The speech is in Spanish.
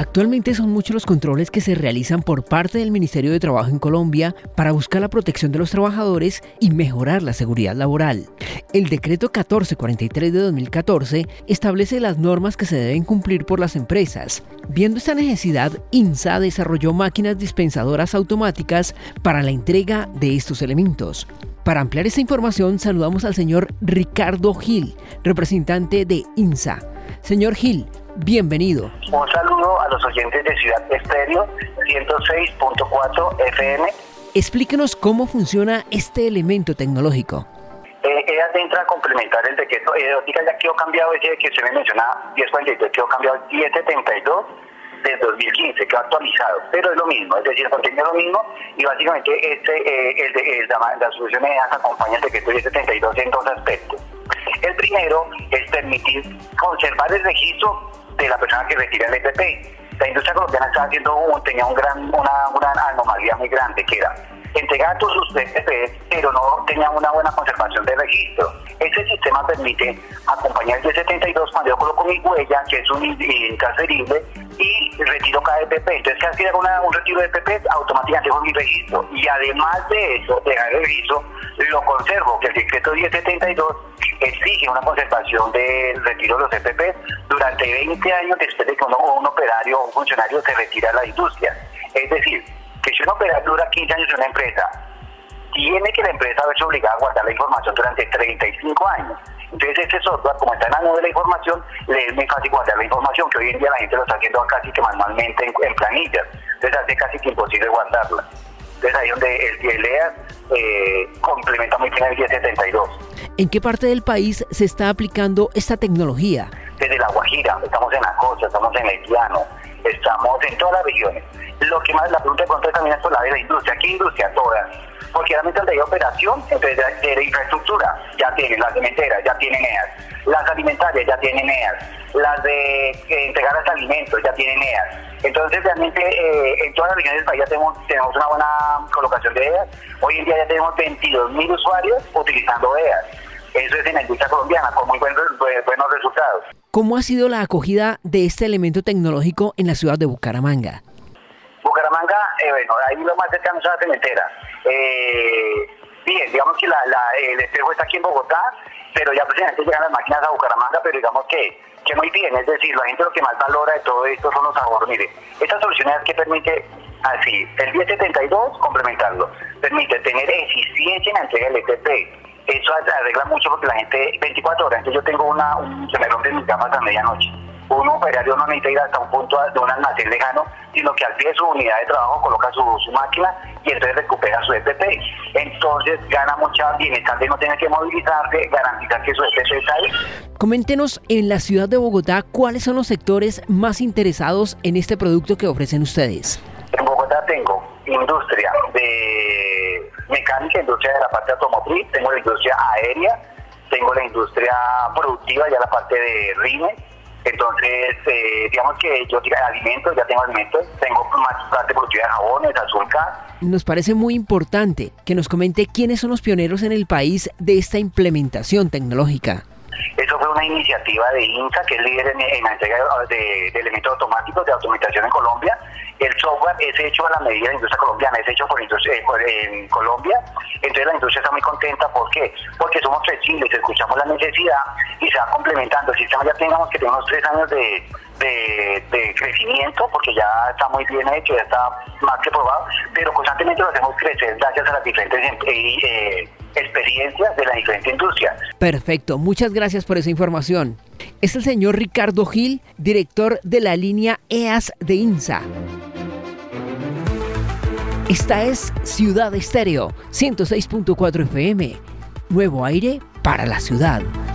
Actualmente son muchos los controles que se realizan por parte del Ministerio de Trabajo en Colombia para buscar la protección de los trabajadores y mejorar la seguridad laboral. El decreto 1443 de 2014 establece las normas que se deben cumplir por las empresas. Viendo esta necesidad, INSA desarrolló máquinas dispensadoras automáticas para la entrega de estos elementos. Para ampliar esta información, saludamos al señor Ricardo Gil, representante de INSA. Señor Gil, bienvenido. Un saludo a los oyentes de Ciudad Estéreo 106.4 FM. Explíquenos cómo funciona este elemento tecnológico. Ella entra a complementar el decreto. Ya quedó cambiado ese que usted me menciona, 1043, quedó cambiado el 1072 del 2015, quedó actualizado, pero es lo mismo, es decir, el contenido es lo mismo y básicamente la solución acompaña el decreto 1072 en dos aspectos. El primero es permitir conservar el registro de la persona que retira el EPP. La industria colombiana tenía una anomalía muy grande, que era entregar todos sus EPP, pero no tenía una buena conservación del registro. Este sistema permite acompañar el 1072 cuando yo coloco mi huella, que es un intransferible, y retiro cada EPP. Entonces, si hago un retiro de EPP, automáticamente dejo mi registro. Y además de eso, dejar el registro, lo conservo, que el decreto 1072 exige una conservación del retiro de los EPP durante 20 años después de que un operario o un funcionario se retira de la industria. Es decir, que si un operario dura 15 años en una empresa, tiene que la empresa verse obligada a guardar la información durante 35 años. Entonces este software, como está en la nube de la información, le es muy fácil guardar la información, que hoy en día la gente lo está haciendo casi que manualmente en planillas. Entonces hace casi que imposible guardarla. Entonces ahí donde el EAS complementa muy bien el 1072. ¿En qué parte del país se está aplicando esta tecnología? Desde La Guajira, estamos en la costa, estamos en el llano, estamos en todas las regiones. Lo que más, la pregunta de pronto también es por la de la industria. ¿Qué industria? Todas. Porque realmente donde hay operación, entonces de infraestructura, ya tienen, las cementeras ya tienen EAS, las alimentarias ya tienen EAS, las de entregar los alimentos ya tienen EAS. Entonces realmente en todas las regiones del país ya tenemos una buena colocación de EAS. Hoy en día ya tenemos 22.000 usuarios utilizando EAS. Eso es en la industria colombiana, con muy buenos resultados. ¿Cómo ha sido la acogida de este elemento tecnológico en la ciudad de Bucaramanga? Bucaramanga, ahí lo más cercano es la cementera. Bien, digamos que el espejo está aquí en Bogotá, pero ya precisamente llegan las máquinas a Bucaramanga, pero digamos que muy bien, es decir, la gente lo que más valora de todo esto son los ahorros. Mire, esta solución es que permite así, el 1072 complementarlo, permite tener eficiencia en la entrega del EPP. Eso arregla mucho porque la gente 24 horas, entonces yo tengo se me rompen mis gafas a medianoche. Un operario no necesita ir hasta un punto de un almacén lejano, sino que al pie de su unidad de trabajo coloca su máquina y entonces recupera su EPP. Entonces gana mucha bienestar de no tener que movilizarse, garantizar que su EPP está ahí. Coméntenos en la ciudad de Bogotá, ¿cuáles son los sectores más interesados en este producto que ofrecen ustedes? En Bogotá tengo industria de mecánica, industria de la parte automotriz, tengo la industria aérea, tengo la industria productiva, ya la parte de rines. Entonces, digamos que yo tengo alimentos, tengo más parte productiva de jabones, azúcar. Nos parece muy importante que nos comente quiénes son los pioneros en el país de esta implementación tecnológica. Eso fue una iniciativa de INSA, que es líder en la entrega de elementos automáticos de automatización en Colombia. El software es hecho a la medida de la industria colombiana, es hecho en Colombia. Entonces la industria está muy contenta. ¿Por qué? Porque somos flexibles, escuchamos la necesidad y se va complementando. El sistema ya tenemos 3 años de crecimiento, porque ya está muy bien hecho, ya está más que probado, pero constantemente lo hacemos crecer gracias a las diferentes experiencias de la diferente industria. Perfecto, muchas gracias por esa información. Es el señor Ricardo Gil, director de la línea EAS de INSA. Esta es Ciudad Estéreo 106.4 FM, nuevo aire para la ciudad.